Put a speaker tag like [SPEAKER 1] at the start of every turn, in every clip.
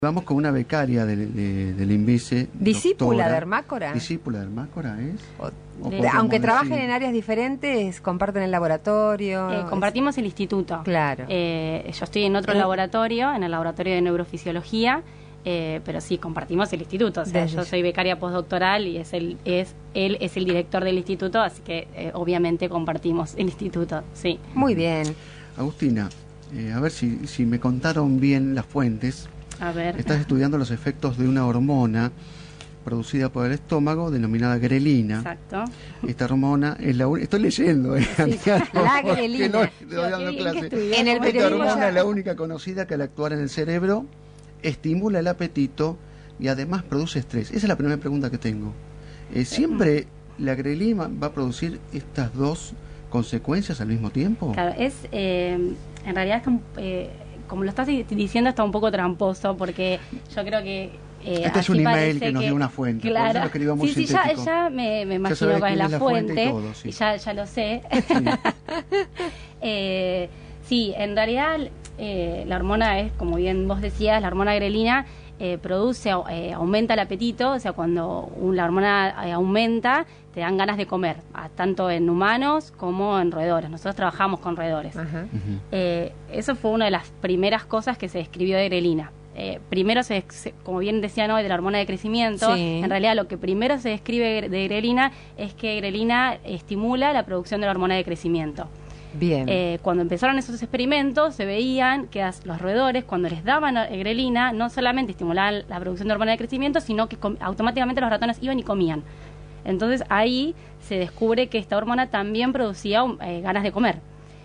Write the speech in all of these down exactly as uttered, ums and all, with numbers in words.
[SPEAKER 1] Vamos con una becaria del, de, del INVICE.
[SPEAKER 2] ¿Discípula
[SPEAKER 1] doctora.
[SPEAKER 2] de Hermácora?
[SPEAKER 1] ¿Discípula de Hermácora es?
[SPEAKER 2] O,
[SPEAKER 1] ¿O
[SPEAKER 2] de, aunque trabajen
[SPEAKER 1] decir?
[SPEAKER 2] en áreas diferentes, comparten el laboratorio.
[SPEAKER 3] Eh, compartimos el instituto.
[SPEAKER 2] Claro.
[SPEAKER 3] Eh, yo estoy en otro
[SPEAKER 2] Eh.
[SPEAKER 3] laboratorio, en el laboratorio de neurofisiología, eh, pero sí, compartimos el instituto. O sea,
[SPEAKER 2] Desde
[SPEAKER 3] yo soy becaria postdoctoral y es el, es, él es el director del instituto, así que eh, obviamente compartimos el instituto, sí.
[SPEAKER 2] Muy bien.
[SPEAKER 1] Agustina, eh, a ver si, si me contaron bien las fuentes.
[SPEAKER 3] A ver.
[SPEAKER 1] Estás estudiando los efectos de una hormona producida por el estómago denominada grelina.
[SPEAKER 3] Exacto.
[SPEAKER 1] Esta hormona es la única... Estoy leyendo, eh, amiga, no,
[SPEAKER 2] la
[SPEAKER 1] que
[SPEAKER 2] grelina.
[SPEAKER 1] no,
[SPEAKER 3] Yo,
[SPEAKER 1] estoy dando
[SPEAKER 3] qué bien
[SPEAKER 1] clase.
[SPEAKER 3] que estudié,
[SPEAKER 2] En el
[SPEAKER 3] como
[SPEAKER 1] Esta
[SPEAKER 2] periodismo
[SPEAKER 1] hormona
[SPEAKER 2] ya-
[SPEAKER 1] es la única conocida que al actuar en el cerebro estimula el apetito y además produce estrés. Esa es la primera pregunta que tengo. Eh, ¿Siempre la grelina va a producir estas dos consecuencias al mismo tiempo?
[SPEAKER 3] Claro, es, eh, en realidad, es un, eh, como lo estás diciendo, está un poco tramposo, porque yo creo que... Eh,
[SPEAKER 1] este es un
[SPEAKER 3] aquí
[SPEAKER 1] email
[SPEAKER 3] parece
[SPEAKER 1] que nos dio una fuente,
[SPEAKER 3] claro,
[SPEAKER 1] por eso lo escribió muy
[SPEAKER 3] sí, sí, ya,
[SPEAKER 1] sintético.
[SPEAKER 3] ya me, me imagino
[SPEAKER 1] sabés
[SPEAKER 3] cuál es la,
[SPEAKER 1] quién es la
[SPEAKER 3] fuente,
[SPEAKER 1] fuente y todo, sí.
[SPEAKER 3] y ya, ya lo sé.
[SPEAKER 1] Sí.
[SPEAKER 3] eh, sí, en realidad eh, la hormona es, como bien vos decías, la hormona grelina eh, produce, eh, aumenta el apetito, o sea, cuando un, la hormona eh, aumenta, te dan ganas de comer, a, tanto en humanos como en roedores. Nosotros trabajamos con roedores.
[SPEAKER 2] Ajá.
[SPEAKER 1] Ujú.
[SPEAKER 3] Eh, eso fue una de las primeras cosas que se describió de grelina. Eh, primero, se, se, como bien decían hoy, de la hormona de crecimiento,
[SPEAKER 2] Sí.
[SPEAKER 3] en realidad lo que primero se describe de grelina es que grelina estimula la producción de la hormona de crecimiento.
[SPEAKER 2] Bien.
[SPEAKER 3] Eh, cuando empezaron esos experimentos, se veían que a los roedores, cuando les daban eh, grelina, no solamente estimulaban la producción de hormona de crecimiento, sino que com- automáticamente los ratones iban y comían. Entonces ahí se descubre que esta hormona también producía eh, ganas de comer.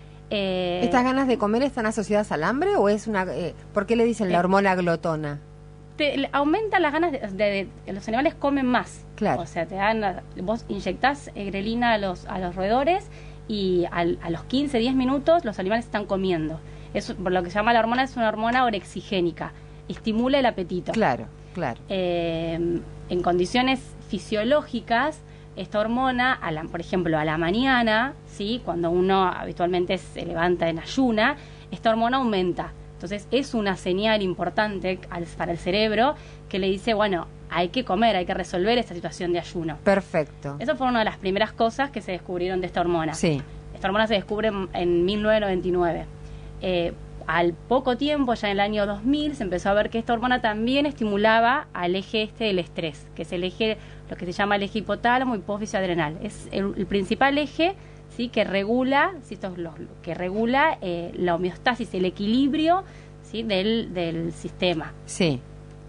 [SPEAKER 3] Eh,
[SPEAKER 2] ¿Estas ganas de comer están asociadas al hambre o es una... Eh, ¿Por qué le dicen la
[SPEAKER 3] Eh,
[SPEAKER 2] hormona glotona?
[SPEAKER 3] te, le- aumentan las ganas de, de- de- los animales comen más.
[SPEAKER 2] Claro.
[SPEAKER 3] O sea, te dan, vos inyectás eh, grelina a los, a los roedores y al- a los quince, diez minutos los animales están comiendo. Es por lo que se llama la hormona, es una hormona orexigénica, estimula el apetito.
[SPEAKER 2] Claro, claro.
[SPEAKER 3] Eh, en condiciones fisiológicas, esta hormona, a la, por ejemplo, a la mañana, ¿sí? Cuando uno habitualmente se levanta en ayuna, esta hormona aumenta. Entonces es una señal importante al, para el cerebro que le dice, bueno, hay que comer, hay que resolver esta situación de ayuno.
[SPEAKER 2] Perfecto.
[SPEAKER 3] Eso fue una de las primeras cosas que se descubrieron de esta hormona.
[SPEAKER 2] Sí.
[SPEAKER 3] Esta hormona se descubre en, en mil novecientos noventa y nueve. Eh, al poco tiempo, ya en el año dos mil, se empezó a ver que esta hormona también estimulaba al eje este del estrés, que es el eje, lo que se llama el eje hipotálamo hipófisis adrenal. Es el, el principal eje, ¿sí? que regula, ¿sí? Esto es lo, que regula eh, la homeostasis, el equilibrio, ¿sí? del, del sistema.
[SPEAKER 2] Sí.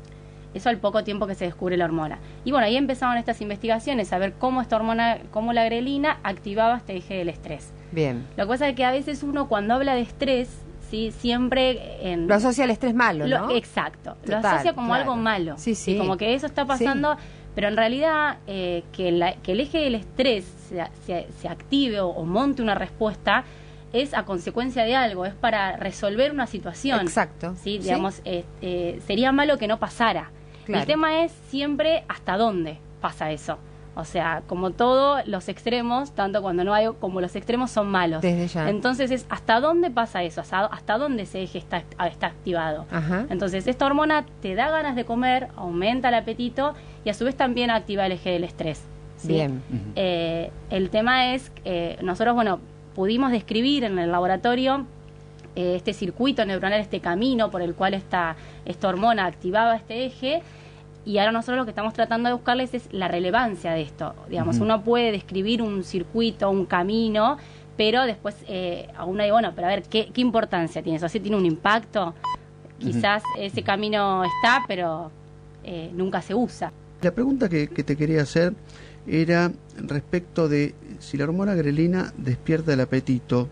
[SPEAKER 3] Eso al poco tiempo que se descubre la hormona. Y bueno, ahí empezaron estas investigaciones a ver cómo esta hormona, cómo la grelina activaba este eje del estrés.
[SPEAKER 2] Bien.
[SPEAKER 3] Lo que pasa es que a veces uno cuando habla de estrés, ¿sí? siempre... En,
[SPEAKER 2] Lo asocia al estrés malo,
[SPEAKER 3] lo-
[SPEAKER 2] ¿no?
[SPEAKER 3] Exacto. lo
[SPEAKER 2] Total,
[SPEAKER 3] asocia como
[SPEAKER 2] claro.
[SPEAKER 3] algo malo.
[SPEAKER 2] Sí, sí.
[SPEAKER 3] Como que eso está pasando, pero en realidad eh, que, la- que el eje del estrés se, se, se active o, o monte una respuesta es a consecuencia de algo, es para resolver una situación.
[SPEAKER 2] Exacto.
[SPEAKER 3] ¿sí?
[SPEAKER 2] Sí.
[SPEAKER 3] Digamos, eh, eh, sería malo que no pasara.
[SPEAKER 2] Claro.
[SPEAKER 3] El tema es siempre hasta dónde pasa eso. O sea, como todo, los extremos, tanto cuando no hay como los extremos son malos.
[SPEAKER 2] Desde ya.
[SPEAKER 3] Entonces es hasta dónde pasa eso, hasta, hasta dónde ese eje está, está activado.
[SPEAKER 2] Ajá.
[SPEAKER 3] Entonces esta hormona te da ganas de comer, aumenta el apetito y a su vez también activa el eje del estrés. ¿sí?
[SPEAKER 2] Bien.
[SPEAKER 1] Ujú.
[SPEAKER 3] Eh, el tema es, eh, nosotros, bueno, pudimos describir en el laboratorio eh, este circuito neuronal, este camino por el cual esta, esta hormona activaba este eje, y ahora nosotros lo que estamos tratando de buscarles es la relevancia de esto. Digamos,
[SPEAKER 1] Ujú.
[SPEAKER 3] uno puede describir un circuito, un camino, pero después eh, a uno dice, bueno, pero a ver, ¿qué, qué importancia tiene eso? ¿Así tiene un impacto? Quizás ese camino está, pero eh, nunca se usa.
[SPEAKER 1] La pregunta que, que te quería hacer era respecto de si la hormona grelina despierta el apetito.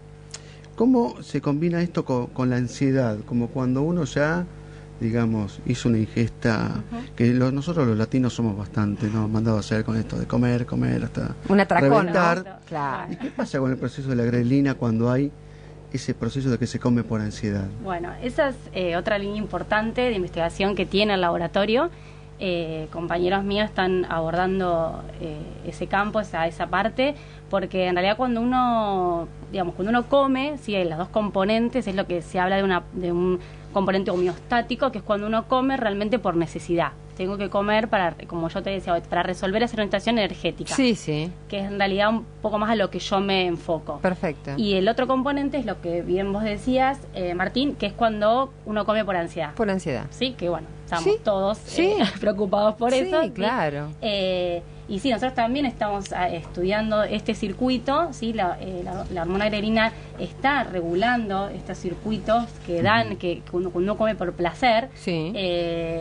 [SPEAKER 1] ¿Cómo se combina esto con, con la ansiedad? Como cuando uno ya, digamos, hizo una ingesta,
[SPEAKER 3] Ujú.
[SPEAKER 1] que lo- nosotros los latinos somos bastante, ¿no? Mandados a hacer con esto de comer, comer hasta
[SPEAKER 2] Un atracón, ¿no?
[SPEAKER 1] reventar.
[SPEAKER 2] Claro.
[SPEAKER 1] ¿Y qué pasa con el proceso de la grelina cuando hay ese proceso de que se come por ansiedad?
[SPEAKER 3] Bueno, esa es eh, otra línea importante de investigación que tiene el laboratorio. Eh, compañeros míos están abordando eh, ese campo, esa, esa parte, porque en realidad cuando uno, digamos, cuando uno come, sí, hay las dos componentes, es lo que se habla de una, de un, componente homeostático, que es cuando uno come realmente por necesidad. Tengo que comer para, como yo te decía, para resolver esa orientación energética.
[SPEAKER 2] Sí, sí.
[SPEAKER 3] Que es en realidad un poco más a lo que yo me enfoco.
[SPEAKER 2] Perfecto.
[SPEAKER 3] Y el otro componente es lo que bien vos decías, eh, Martín, que es cuando uno come por ansiedad.
[SPEAKER 2] Por ansiedad.
[SPEAKER 3] Sí, que bueno, estamos
[SPEAKER 2] Sí,
[SPEAKER 3] todos
[SPEAKER 2] sí.
[SPEAKER 3] eh, preocupados por
[SPEAKER 2] Sí,
[SPEAKER 3] eso. ¿sí?
[SPEAKER 2] claro.
[SPEAKER 3] Eh, y sí, nosotros también estamos ah, estudiando este circuito, ¿sí? La, eh, la, la hormona grelina está regulando estos circuitos que dan, que, que uno, uno come por placer.
[SPEAKER 2] Sí.
[SPEAKER 3] Eh,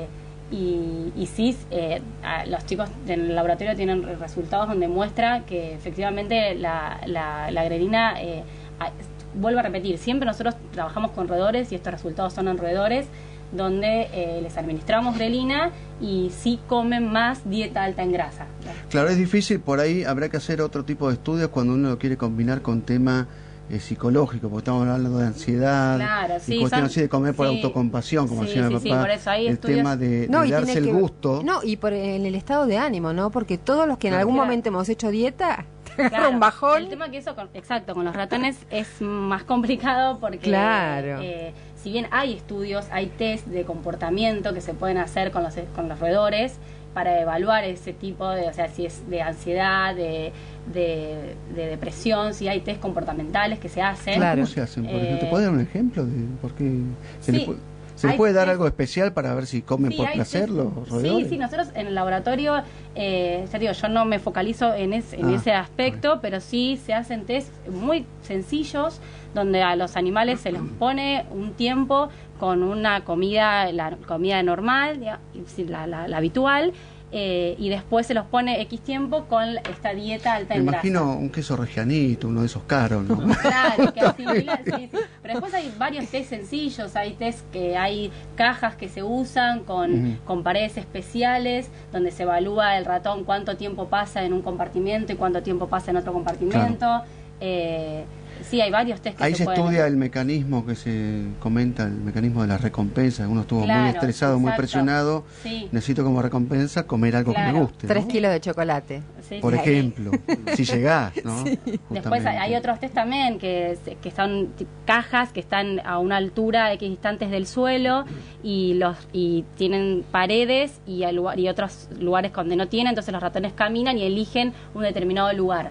[SPEAKER 3] y, y sí, eh, a, los chicos en el laboratorio tienen resultados donde muestra que efectivamente la, la, la grelina, eh, a, vuelvo a repetir, siempre nosotros trabajamos con roedores y estos resultados son en roedores, donde eh, les administramos grelina y sí comen más dieta alta en grasa.
[SPEAKER 1] Claro, es difícil, por ahí habrá que hacer otro tipo de estudios cuando uno lo quiere combinar con tema eh, psicológico, porque estamos hablando de ansiedad,
[SPEAKER 3] Claro, sí,
[SPEAKER 1] y cuestión
[SPEAKER 3] son-
[SPEAKER 1] así de comer por
[SPEAKER 3] sí.
[SPEAKER 1] autocompasión, como
[SPEAKER 3] Sí,
[SPEAKER 1] decía mi
[SPEAKER 3] sí, sí,
[SPEAKER 1] papá,
[SPEAKER 3] por eso hay
[SPEAKER 1] el
[SPEAKER 3] estudios-
[SPEAKER 1] tema de,
[SPEAKER 2] No,
[SPEAKER 1] de
[SPEAKER 2] y
[SPEAKER 1] darse
[SPEAKER 2] tiene
[SPEAKER 1] el
[SPEAKER 2] que-
[SPEAKER 1] gusto.
[SPEAKER 2] No, y por en el estado de ánimo, ¿no? Porque todos los que en
[SPEAKER 1] Claro.
[SPEAKER 2] algún
[SPEAKER 3] Claro.
[SPEAKER 2] momento hemos hecho dieta, te agarra
[SPEAKER 3] Claro,
[SPEAKER 2] un bajón.
[SPEAKER 3] El tema que eso, con, exacto, con los ratones es más complicado porque,
[SPEAKER 2] Claro.
[SPEAKER 3] eh, si bien hay estudios, hay test de comportamiento que se pueden hacer con los, con los roedores para evaluar ese tipo de, o sea, si es de ansiedad, de, de, de depresión, si hay test comportamentales que se hacen.
[SPEAKER 2] Claro.
[SPEAKER 1] ¿Cómo se hacen? Por
[SPEAKER 3] Eh,
[SPEAKER 1] ejemplo, ¿te puede dar un ejemplo de por qué se
[SPEAKER 3] sí,
[SPEAKER 1] le, pu- se le
[SPEAKER 3] hay
[SPEAKER 1] puede dar
[SPEAKER 3] test-
[SPEAKER 1] algo especial para ver si comen
[SPEAKER 3] Sí,
[SPEAKER 1] por
[SPEAKER 3] hay
[SPEAKER 1] placer
[SPEAKER 3] test-
[SPEAKER 1] los roedores?
[SPEAKER 3] Sí, sí, nosotros en el laboratorio, eh, ya te digo, yo no me focalizo en, es- en
[SPEAKER 1] Ah,
[SPEAKER 3] ese aspecto, pero sí se hacen test muy sencillos donde a los animales se les pone un tiempo con una comida, la comida normal, diga- la, la- la habitual, eh, y después se los pone X tiempo con esta dieta alta
[SPEAKER 1] Me
[SPEAKER 3] en
[SPEAKER 1] imagino
[SPEAKER 3] grasa.
[SPEAKER 1] un queso regianito, uno de esos caros, ¿no?
[SPEAKER 3] Claro, que asimila, sí, sí. Pero después hay varios test sencillos, hay test que hay cajas que se usan con,
[SPEAKER 1] Ujú.
[SPEAKER 3] con paredes especiales, donde se evalúa el ratón cuánto tiempo pasa en un compartimento y cuánto tiempo pasa en otro compartimento. Eh, sí, hay varios test que
[SPEAKER 1] Ahí
[SPEAKER 3] se,
[SPEAKER 1] se
[SPEAKER 3] pueden
[SPEAKER 1] estudia el mecanismo que se comenta, el mecanismo de la recompensa. Uno estuvo muy
[SPEAKER 3] Claro,
[SPEAKER 1] estresado, muy
[SPEAKER 3] exacto.
[SPEAKER 1] presionado.
[SPEAKER 3] Sí,
[SPEAKER 1] Necesito como recompensa comer algo que me
[SPEAKER 3] Claro.
[SPEAKER 1] guste, ¿no?
[SPEAKER 2] Tres kilos de chocolate.
[SPEAKER 3] sí,
[SPEAKER 1] Por
[SPEAKER 3] sí.
[SPEAKER 1] ejemplo, si llegás, ¿no?
[SPEAKER 3] Después
[SPEAKER 1] Justamente.
[SPEAKER 3] hay otros test también que, que son t- cajas que están a una altura X distantes del suelo y los y tienen paredes y, hay lugar- y otros lugares donde no tienen, entonces los ratones caminan y eligen un determinado lugar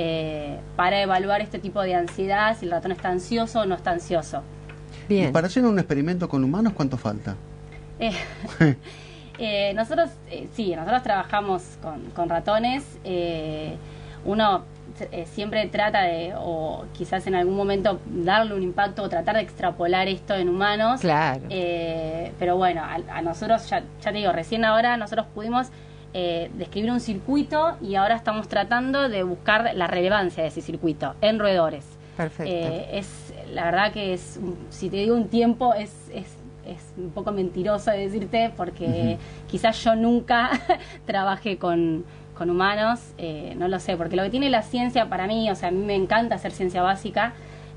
[SPEAKER 3] eh, para evaluar este tipo de ansiedad, si el ratón está ansioso o no está ansioso.
[SPEAKER 1] ¿Y
[SPEAKER 2] Bien.
[SPEAKER 1] para hacer un experimento con humanos, cuánto falta?
[SPEAKER 3] Eh, eh, nosotros, eh, sí, nosotros trabajamos con, con ratones. eh, uno eh, siempre trata de, o quizás en algún momento, darle un impacto o tratar de extrapolar esto en humanos.
[SPEAKER 2] Claro.
[SPEAKER 3] Eh, pero bueno, a, a nosotros, ya, ya te digo, recién ahora nosotros pudimos eh, describir un circuito y ahora estamos tratando de buscar la relevancia de ese circuito en roedores.
[SPEAKER 2] Perfecto.
[SPEAKER 3] Eh, es la verdad que es, un- si te digo un tiempo, es, es, es un poco mentiroso decirte porque quizás yo nunca trabajé con, con humanos, eh, no lo sé, porque lo que tiene la ciencia para mí, o sea, a mí me encanta hacer ciencia básica,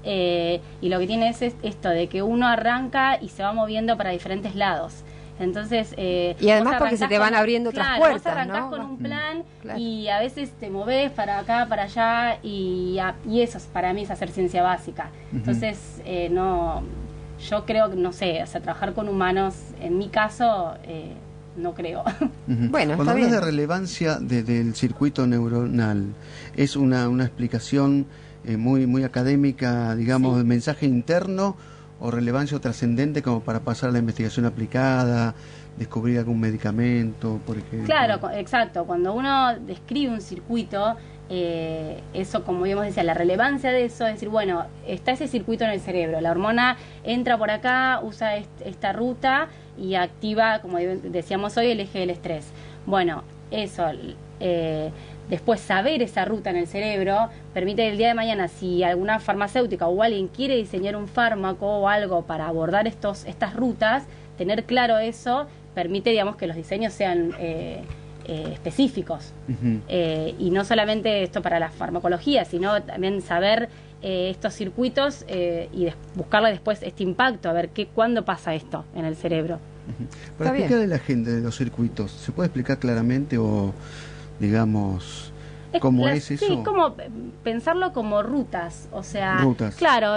[SPEAKER 3] eh, y lo que tiene es, es esto de que uno arranca y se va moviendo para diferentes lados. Entonces, eh,
[SPEAKER 2] Y además
[SPEAKER 3] vos
[SPEAKER 2] porque se
[SPEAKER 3] arrancás
[SPEAKER 2] te van
[SPEAKER 3] con-
[SPEAKER 2] abriendo otras
[SPEAKER 3] claro,
[SPEAKER 2] puertas,
[SPEAKER 3] vos arrancás
[SPEAKER 2] ¿no?
[SPEAKER 3] con un plan
[SPEAKER 2] Claro.
[SPEAKER 3] y a veces te movés para acá, para allá y, a- y eso es, para mí es hacer ciencia básica. Entonces, eh, no, yo creo que, no sé, o sea, trabajar con humanos, en mi caso, eh, no creo.
[SPEAKER 1] Ujú.
[SPEAKER 2] Bueno,
[SPEAKER 1] Cuando
[SPEAKER 2] está
[SPEAKER 1] hablas
[SPEAKER 2] bien.
[SPEAKER 1] de relevancia de- del circuito neuronal, ¿es una, una explicación eh, muy, muy académica, digamos,
[SPEAKER 3] Sí.
[SPEAKER 1] de mensaje interno o relevancia o trascendente como para pasar a la investigación aplicada, descubrir algún medicamento, por ejemplo?
[SPEAKER 3] Claro, cu- exacto. Cuando uno describe un circuito, eh, eso, como habíamos decía, la relevancia de eso es decir, bueno, está ese circuito en el cerebro, la hormona entra por acá, usa est- esta ruta y activa, como de- decíamos hoy, el eje del estrés. Bueno, eso, eh, después saber esa ruta en el cerebro permite el día de mañana, si alguna farmacéutica o alguien quiere diseñar un fármaco o algo para abordar estos estas rutas, tener claro eso permite, digamos, que los diseños sean eh, eh, específicos.
[SPEAKER 1] Ujú.
[SPEAKER 3] Eh, y no solamente esto para la farmacología, sino también saber eh, estos circuitos eh, y des- buscarle después este impacto, a ver qué cuándo pasa esto en el cerebro.
[SPEAKER 1] Para
[SPEAKER 2] Está bien.
[SPEAKER 1] explicarle a la gente de los circuitos, ¿se puede explicar claramente o, digamos,
[SPEAKER 3] Es
[SPEAKER 1] cómo
[SPEAKER 3] la-
[SPEAKER 1] es eso?
[SPEAKER 3] Sí, como eh, pensarlo como rutas, o sea,
[SPEAKER 1] Rutas.
[SPEAKER 3] claro, ex-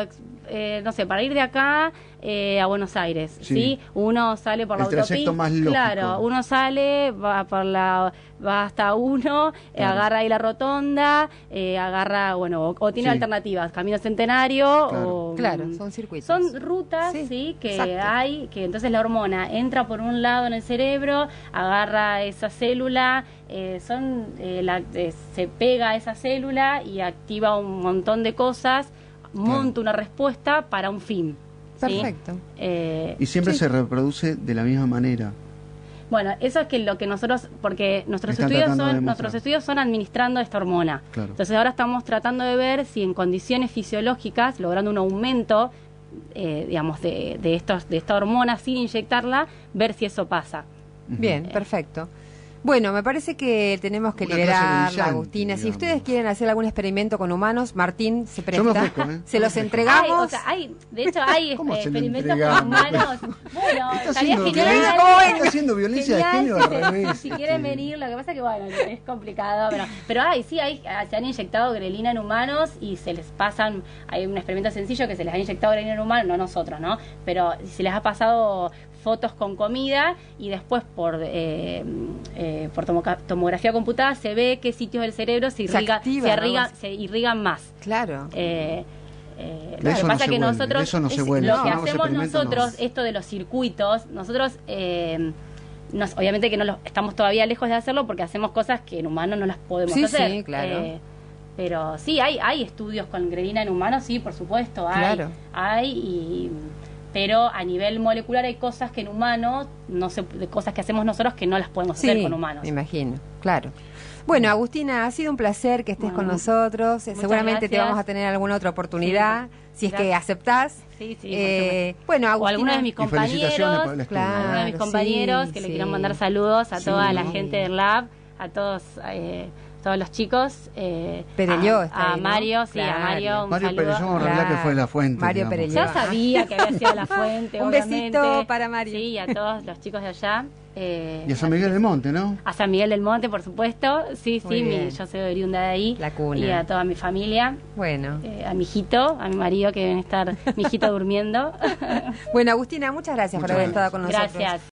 [SPEAKER 3] eh, no sé, para ir de acá eh, a Buenos Aires,
[SPEAKER 1] Sí.
[SPEAKER 3] ¿sí? Uno sale por la
[SPEAKER 1] El trayecto
[SPEAKER 3] autopista.
[SPEAKER 1] más lógico.
[SPEAKER 3] Claro, uno sale, va por la va hasta uno, eh,
[SPEAKER 1] Claro.
[SPEAKER 3] agarra ahí la rotonda, eh, agarra, bueno, o, o tiene
[SPEAKER 1] Sí.
[SPEAKER 3] alternativas, Camino Centenario
[SPEAKER 1] Claro.
[SPEAKER 3] o...
[SPEAKER 2] Claro, son circuitos.
[SPEAKER 3] Son rutas,
[SPEAKER 2] Sí,
[SPEAKER 3] sí, que
[SPEAKER 2] exacto.
[SPEAKER 3] hay, que entonces la hormona entra por un lado en el cerebro, agarra esa célula, eh, son eh, la, eh, se pega a esa célula y activa un montón de cosas, monta una respuesta para un fin. ¿sí?
[SPEAKER 2] Perfecto.
[SPEAKER 3] Eh,
[SPEAKER 1] Y siempre
[SPEAKER 2] Sí.
[SPEAKER 1] se reproduce de la misma manera.
[SPEAKER 3] Bueno, eso es que lo que nosotros, porque nuestros
[SPEAKER 1] Están
[SPEAKER 3] estudios
[SPEAKER 1] tratando de
[SPEAKER 3] son,
[SPEAKER 1] demostrar.
[SPEAKER 3] nuestros estudios son administrando esta hormona.
[SPEAKER 1] Claro.
[SPEAKER 3] Entonces ahora estamos tratando de ver si en condiciones fisiológicas, logrando un aumento, eh, digamos, de, de estos, de esta hormona sin inyectarla, ver si eso pasa.
[SPEAKER 2] Bien, perfecto. Bueno, me parece que tenemos que
[SPEAKER 1] Una clase
[SPEAKER 2] liberar,
[SPEAKER 1] brillante,
[SPEAKER 2] Agustina. Si
[SPEAKER 1] digamos.
[SPEAKER 2] ustedes quieren hacer algún experimento con humanos, Martín se presta.
[SPEAKER 1] Yo me ofrezco, ¿eh?
[SPEAKER 2] Se
[SPEAKER 1] Yo me
[SPEAKER 2] los
[SPEAKER 1] ofrezco.
[SPEAKER 2] entregamos.
[SPEAKER 3] Hay, o sea, hay, de hecho, hay
[SPEAKER 1] ¿Cómo
[SPEAKER 3] eh,
[SPEAKER 1] se lo
[SPEAKER 3] experimentos
[SPEAKER 1] entregamos?
[SPEAKER 3] con humanos. Bueno,
[SPEAKER 1] Está
[SPEAKER 3] estaría
[SPEAKER 1] haciendo
[SPEAKER 3] genial.
[SPEAKER 1] violencia-
[SPEAKER 2] ¿Cómo ven?
[SPEAKER 1] está haciendo violencia de
[SPEAKER 3] Genial,
[SPEAKER 1] género
[SPEAKER 3] si
[SPEAKER 1] al
[SPEAKER 3] te-
[SPEAKER 1] revés.
[SPEAKER 3] Si
[SPEAKER 1] este.
[SPEAKER 3] quieren venir, lo que pasa que, bueno, es complicado. Pero, pero hay, sí, hay, se han inyectado grelina en humanos y se les pasan. Hay un experimento sencillo que se les ha inyectado grelina en humanos, no nosotros, ¿no? Pero se les ha pasado fotos con comida y después por eh, eh, por tomoca- tomografía computada se ve qué sitios del cerebro se,
[SPEAKER 2] Se
[SPEAKER 3] irriga,
[SPEAKER 2] activan,
[SPEAKER 3] se,
[SPEAKER 2] ¿no?
[SPEAKER 3] irriga- se irrigan más.
[SPEAKER 2] Claro.
[SPEAKER 3] Eh, eh,
[SPEAKER 1] De
[SPEAKER 3] lo
[SPEAKER 1] eso
[SPEAKER 3] que
[SPEAKER 1] no
[SPEAKER 3] pasa
[SPEAKER 1] se
[SPEAKER 3] es que
[SPEAKER 1] vuelve,
[SPEAKER 3] nosotros,
[SPEAKER 1] de eso no se
[SPEAKER 3] es-
[SPEAKER 1] vuelve.
[SPEAKER 3] lo
[SPEAKER 1] Si
[SPEAKER 3] que
[SPEAKER 1] no hagamos
[SPEAKER 3] hacemos
[SPEAKER 1] experimentos,
[SPEAKER 3] nosotros,
[SPEAKER 1] no.
[SPEAKER 3] esto de los circuitos, nosotros eh, nos- obviamente que no lo, estamos todavía lejos de hacerlo porque hacemos cosas que en humanos no las podemos
[SPEAKER 2] Sí,
[SPEAKER 3] hacer.
[SPEAKER 2] sí, claro.
[SPEAKER 3] Eh, pero sí, hay hay estudios con grelina en humanos, sí, por supuesto, hay.
[SPEAKER 2] Claro.
[SPEAKER 3] Hay, y, pero a nivel molecular hay cosas que en humanos, no se, de cosas que hacemos nosotros que no las podemos hacer
[SPEAKER 2] Sí,
[SPEAKER 3] con humanos.
[SPEAKER 2] me imagino, claro. Bueno, Agustina, ha sido un placer que estés
[SPEAKER 3] Bueno,
[SPEAKER 2] con nosotros.
[SPEAKER 3] muchas
[SPEAKER 2] Seguramente te
[SPEAKER 3] gracias.
[SPEAKER 2] vamos a tener alguna otra oportunidad, si es que
[SPEAKER 3] Gracias.
[SPEAKER 2] aceptás.
[SPEAKER 3] Sí, sí,
[SPEAKER 2] Eh, bueno,
[SPEAKER 3] o
[SPEAKER 2] Agustina,
[SPEAKER 3] alguno de mis
[SPEAKER 1] Y felicitaciones por
[SPEAKER 3] compañeros,
[SPEAKER 1] el estudio.
[SPEAKER 2] Claro.
[SPEAKER 3] alguno de mis
[SPEAKER 2] sí,
[SPEAKER 3] compañeros que le
[SPEAKER 2] sí.
[SPEAKER 3] quiero mandar saludos a
[SPEAKER 1] Sí.
[SPEAKER 3] toda la gente del lab, a todos eh, todos los chicos, eh,
[SPEAKER 2] Perelló
[SPEAKER 3] a,
[SPEAKER 2] está
[SPEAKER 3] a
[SPEAKER 2] ahí, ¿no?
[SPEAKER 3] Mario, sí,
[SPEAKER 2] Claro.
[SPEAKER 3] a Mario, un
[SPEAKER 1] Mario
[SPEAKER 3] saludo.
[SPEAKER 1] Perelló en realidad
[SPEAKER 2] Claro.
[SPEAKER 1] que fue la fuente.
[SPEAKER 2] Mario
[SPEAKER 1] digamos.
[SPEAKER 2] Perelló.
[SPEAKER 3] Ya sabía que había sido la fuente,
[SPEAKER 2] Un
[SPEAKER 3] obviamente.
[SPEAKER 2] besito para Mario.
[SPEAKER 3] Sí, y a todos los chicos de allá. Eh,
[SPEAKER 1] Y a San Miguel del Monte, ¿no?
[SPEAKER 3] a San Miguel del Monte, por supuesto. Sí,
[SPEAKER 2] Muy
[SPEAKER 3] sí, mi-
[SPEAKER 2] bien.
[SPEAKER 3] yo soy oriunda de ahí.
[SPEAKER 2] La cuna.
[SPEAKER 3] Y a toda mi familia.
[SPEAKER 2] Bueno.
[SPEAKER 3] Eh, a mi hijito, a mi marido que deben estar mi hijito durmiendo.
[SPEAKER 2] Bueno, Agustina, muchas gracias por
[SPEAKER 1] Muchas
[SPEAKER 2] haber
[SPEAKER 1] gracias.
[SPEAKER 2] estado con nosotros.
[SPEAKER 3] Gracias.